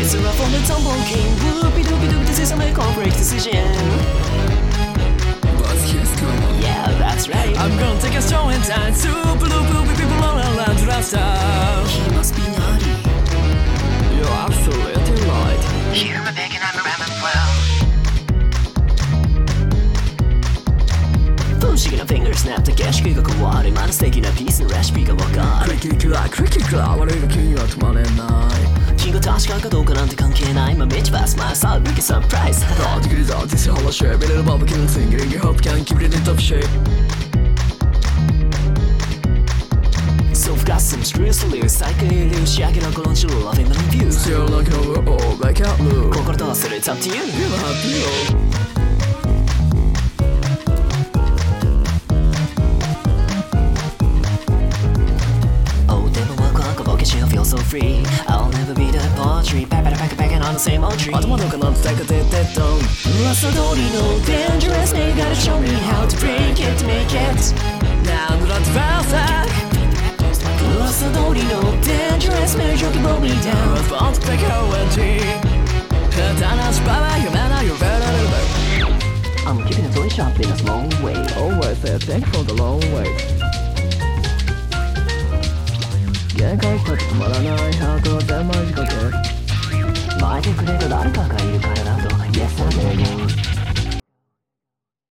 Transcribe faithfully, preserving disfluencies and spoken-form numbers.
It's a rough on the tumble king. Whoopie doopie doop, this is a make or break decision. But here's cool. Yeah, that's right. I'm gonna take a stroll in time. Super loopy with people all around to that stuff. He must be naughty. You're absolutely right. Hear me begging, I'm a ramen well. 不思議なフィンガースナップ景色が変わるまだ素敵なピースのレシピがわかるクリキクラクリキクラ悪いが気には止まれない気が確かかどうかなんて関係ないまあ道はスマイルさあ Wicked surprise Hard to get it out this hollow shape Little barbecue singing You hope can keep it in top shape So we've got some streets to lose 最下位流仕上げのこのジュー Loving my views Still like how we're all back out low 心どうする It's up to you Feel happy yo Feel so free. I'll never be the poetry. Back, back, back, back, on the same old tree. 頭どうかなってtake a dead dead down 噂通りの dangerous. They gotta show me how to break it to make it. Now I'm not perfect 噂通りの dangerous. Marriage you can blow me down. I was born to take a wedgie 下手な芝は夢な You're better than ever I'm keeping it very sharp in a long way. Always say thank for the long way 限界が止まらないハートは全枚仕掛け巻いてくれる誰かがいるからだと Yes I'm begging